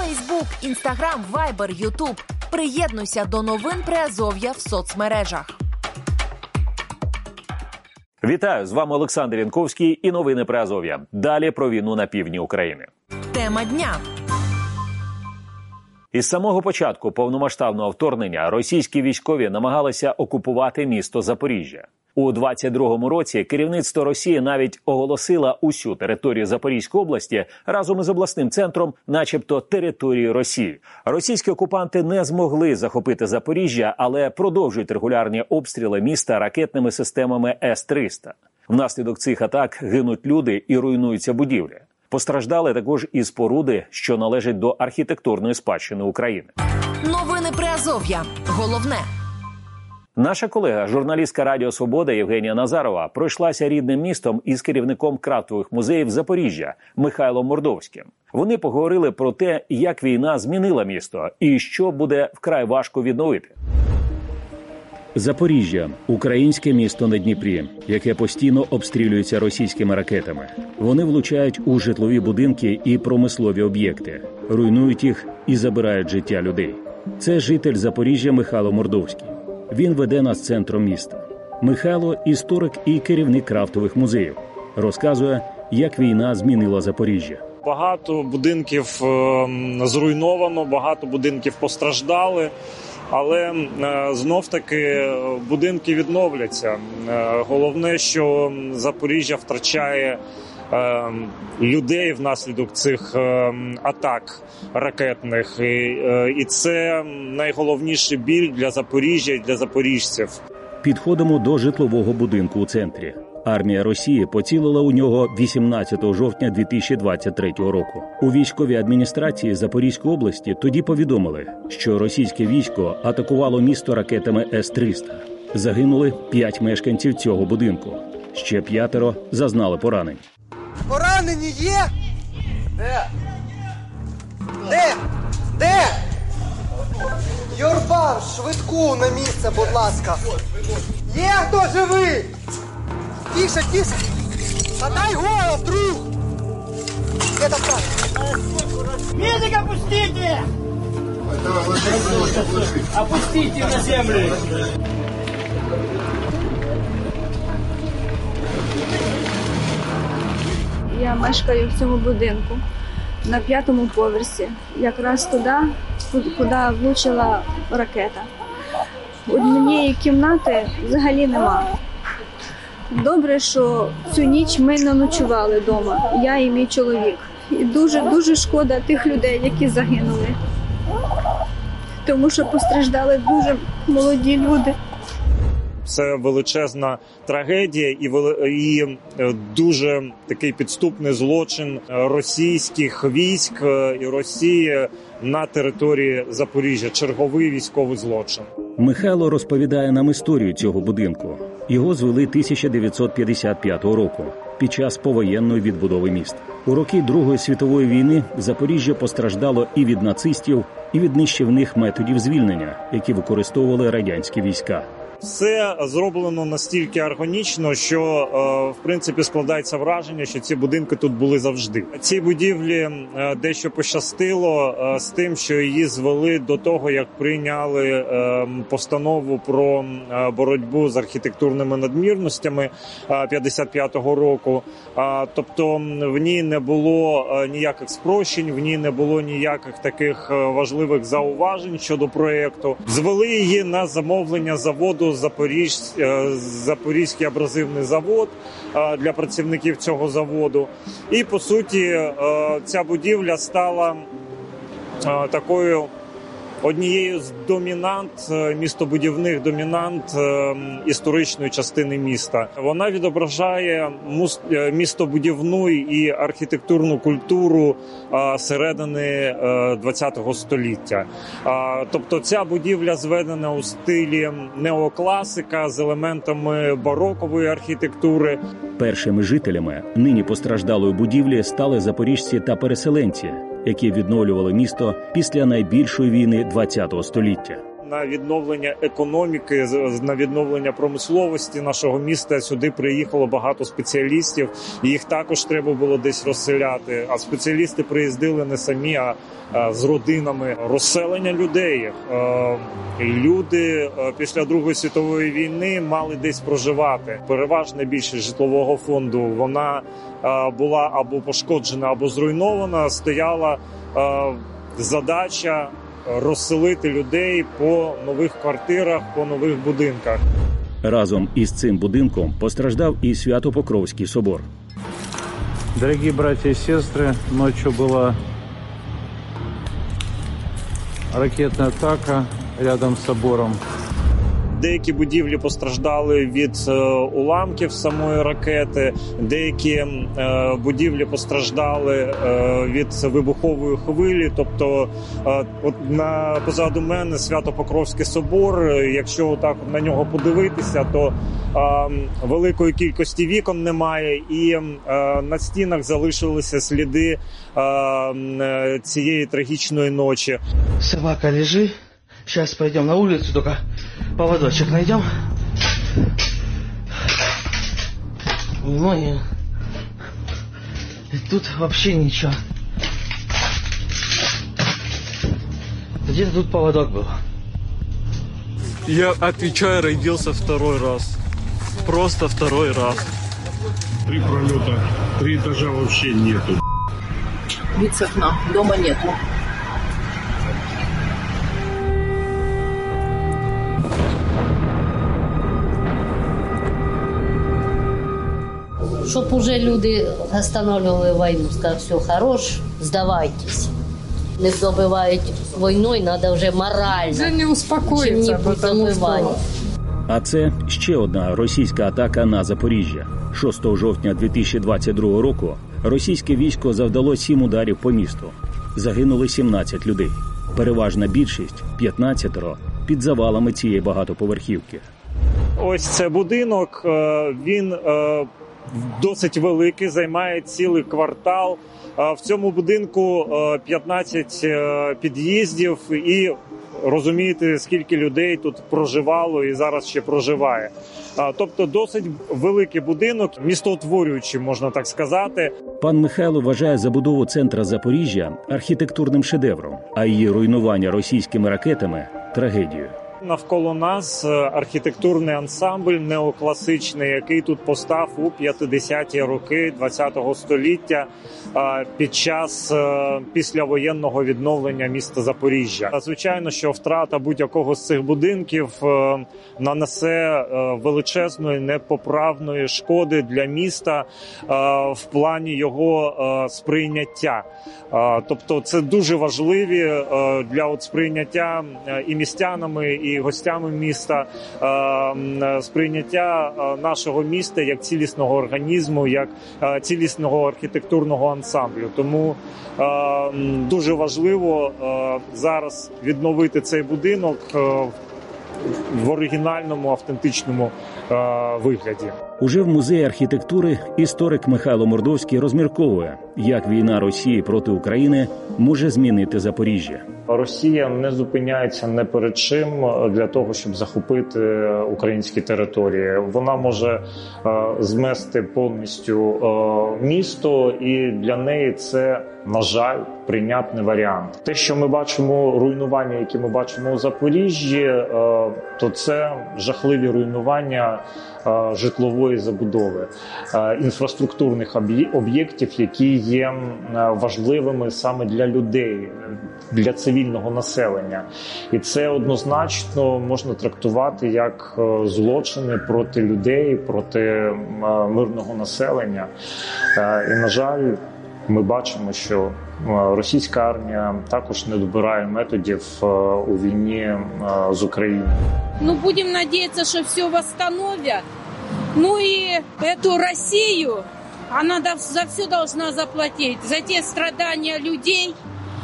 Фейсбук, Інстаграм, Вайбер, Ютуб. Приєднуйся до новин Приазов'я в соцмережах. Вітаю, з вами Олександр Янковський і новини Приазов'я. Далі про війну на півдні України. Тема дня. Із самого початку повномасштабного вторгнення російські військові намагалися окупувати місто Запоріжжя. У 22-му році керівництво Росії навіть оголосило усю територію Запорізької області разом із обласним центром начебто територією Росії. Російські окупанти не змогли захопити Запоріжжя, але продовжують регулярні обстріли міста ракетними системами С-300. Внаслідок цих атак гинуть люди і руйнуються будівлі. Постраждали також і споруди, що належать до архітектурної спадщини України. Новини Приазов'я. Головне. Наша колега, журналістка Радіо Свобода Євгенія Назарова, пройшлася рідним містом із керівником крафтових музеїв Запоріжжя Михайлом Мордовським. Вони поговорили про те, як війна змінила місто і що буде вкрай важко відновити. Запоріжжя – українське місто на Дніпрі, яке постійно обстрілюється російськими ракетами. Вони влучають у житлові будинки і промислові об'єкти, руйнують їх і забирають життя людей. Це житель Запоріжжя Михайло Мордовський. Він веде нас центром міста. Михайло – історик і керівник крафтових музеїв. Розказує, як війна змінила Запоріжжя. Багато будинків зруйновано, багато будинків постраждали. Але знов-таки будинки відновляться. Головне, що Запоріжжя втрачає людей внаслідок цих атак ракетних. І це найголовніший біль для Запоріжжя і для запоріжців. Підходимо до житлового будинку у центрі. Армія Росії поцілила у нього 18 жовтня 2023 року. У військовій адміністрації Запорізької області тоді повідомили, що російське військо атакувало місто ракетами С-300. Загинули 5 мешканців цього будинку. Ще 5 зазнали поранень. Поранені є? Де? Де? Юрбан, швидку на місце, будь ласка. Є хто живий? Тише. Подай голову, друг. Где там так? Медик, опустите! Опустите на землю! Я мешкаю в цьому будинку на 5-му поверсі, якраз туди, куди влучила ракета. Однієї кімнати взагалі нема. Добре, що цю ніч ми не ночували вдома, я і мій чоловік. І дуже шкода тих людей, які загинули. Тому що постраждали дуже молоді люди. Це величезна трагедія і дуже такий підступний злочин російських військ і Росії на території Запоріжжя. Черговий військовий злочин. Михайло розповідає нам історію цього будинку. Його звели 1955 року, під час повоєнної відбудови міста. У роки Другої світової війни Запоріжжя постраждало і від нацистів, і від нищівних методів звільнення, які використовували радянські війська. Все зроблено настільки органічно, що, в принципі, складається враження, що ці будинки тут були завжди. Цій будівлі дещо пощастило з тим, що її звели до того, як прийняли постанову про боротьбу з архітектурними надмірностями 55-го року. Тобто в ній не було ніяких спрощень, в ній не було ніяких таких важливих зауважень щодо проєкту. Звели її на замовлення заводу Запорізький абразивний завод для працівників цього заводу. І, по суті, ця будівля стала такою однією з містобудівних домінант історичної частини міста. Вона відображає містобудівну і архітектурну культуру середини ХХ століття. Тобто ця будівля зведена у стилі неокласика з елементами барокової архітектури. Першими жителями нині постраждалої будівлі стали запоріжці та переселенці, які відновлювали місто після найбільшої війни ХХ століття. на відновлення економіки, на відновлення промисловості нашого міста. Сюди приїхало багато спеціалістів, і їх також треба було десь розселяти. А спеціалісти приїздили не самі, а з родинами. Розселення людей. Люди після Другої світової війни мали десь проживати. Переважна більшість житлового фонду, вона була або пошкоджена, або зруйнована. Стояла задача розселити людей по нових квартирах, по нових будинках. Разом із цим будинком постраждав і Свято-Покровський собор. Дорогі браті і сестри, ночью була ракетна атака рядом з собором. Деякі будівлі постраждали від уламків самої ракети, деякі будівлі постраждали від вибухової хвилі. Тобто, от позаду мене Свято-Покровський собор, якщо так на нього подивитися, то великої кількості вікон немає, і на стінах залишилися сліди цієї трагічної ночі. Собака лежит. Сейчас пойдем на улицу, только поводочек найдем. Внимание. И тут вообще ничего. Где-то тут поводок был. Я отвечаю, родился второй раз. Просто второй раз. 3 пролета, 3 этажа вообще нету. Вид с окна, дома нету. Щоб уже люди останавливали війну, сказали, все, хорош, здавайтесь. Не добивають війною, треба вже морально. Вже не успокоїться, тому що... А це ще одна російська атака на Запоріжжя. 6 жовтня 2022 року російське військо завдало 7 ударів по місту. Загинули 17 людей. Переважна більшість, 15-ро, під завалами цієї багатоповерхівки. Ось це будинок, він досить великий, займає цілий квартал. В цьому будинку 15 під'їздів і розумієте, скільки людей тут проживало і зараз ще проживає. Тобто досить великий будинок, містоутворюючий, можна так сказати. Пан Михайло вважає забудову центра Запоріжжя архітектурним шедевром, а її руйнування російськими ракетами – трагедією. Навколо нас архітектурний ансамбль неокласичний, який тут постав у 50-ті роки ХХ століття під час післявоєнного відновлення міста Запоріжжя. Звичайно, що втрата будь-якого з цих будинків нанесе величезної непоправної шкоди для міста в плані його сприйняття. Тобто це дуже важливі для сприйняття і містянами, і гостями міста, сприйняття нашого міста як цілісного організму, як цілісного архітектурного ансамблю. Тому дуже важливо зараз відновити цей будинок в оригінальному, автентичному вигляді. Уже в музеї архітектури історик Михайло Мордовський розмірковує, як війна Росії проти України може змінити Запоріжжя. Росія не зупиняється не перед чим для того, щоб захопити українські території. Вона може змести повністю місто, і для неї це, на жаль, прийнятний варіант. Те, що ми бачимо, руйнування, які ми бачимо у Запоріжжі, то це жахливі руйнування житлової забудови, інфраструктурних об'єктів, які є важливими саме для людей, для цивільного населення. І це однозначно можна трактувати як злочини проти людей, проти мирного населення. І, на жаль, ми бачимо, що російська армія також не добирає методів у війні з Україною. Ну, будем надеяться, что все восстановят. Ну и эту Россию, она за все должна заплатить. За те страдания людей,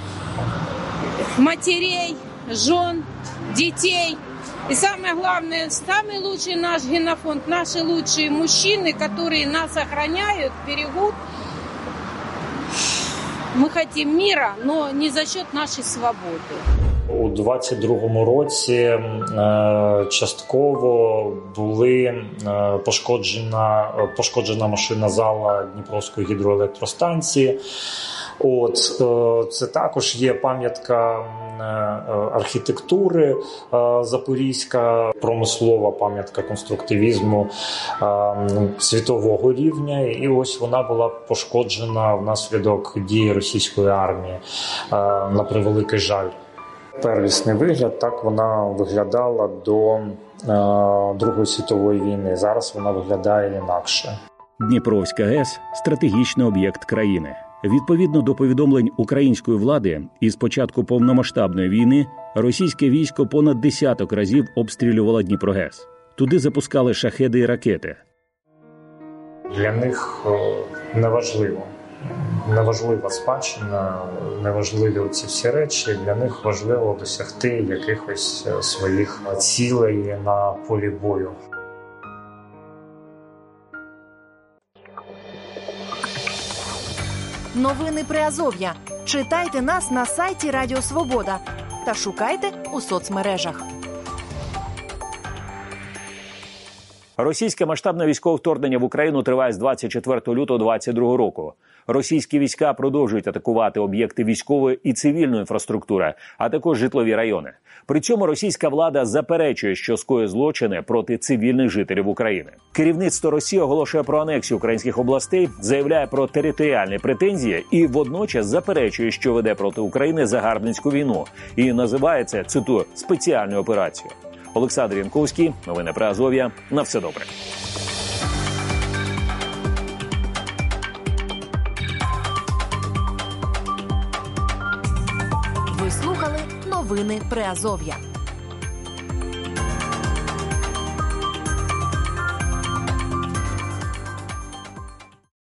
матерей, жен, детей. И самое главное, самый лучший наш генофонд, наши лучшие мужчины, которые нас охраняют, берегут. Мы хотим мира, но не за счет нашей свободы. У 22-му році частково були пошкоджена машина зала Дніпровської гідроелектростанції. Це також є пам'ятка архітектури запорізька, промислова пам'ятка конструктивізму світового рівня. І ось вона була пошкоджена внаслідок дії російської армії, на превеликий жаль. Первісний вигляд, так вона виглядала до Другої світової війни. Зараз вона виглядає інакше. Дніпровська ГЕС – стратегічний об'єкт країни. Відповідно до повідомлень української влади, із початку повномасштабної війни російське військо понад десяток разів обстрілювало Дніпрогес. Туди запускали шахеди і ракети. Для них неважлива спадщина, неважливі ці всі речі. Для них важливо досягти якихось своїх цілей на полі бою. Новини Приазов'я. Читайте нас на сайті Радіо Свобода та шукайте у соцмережах. Російське масштабне військове вторгнення в Україну триває з 24 лютого 2022 року. Російські війська продовжують атакувати об'єкти військової і цивільної інфраструктури, а також житлові райони. При цьому російська влада заперечує, що скоює злочини проти цивільних жителів України. Керівництво Росії оголошує про анексію українських областей, заявляє про територіальні претензії і водночас заперечує, що веде проти України загарбницьку війну і називає це, цитую, спеціальною операцією. Олександр Янковський, новини Приазов'я. На все добре. Ви слухали новини Приазов'я.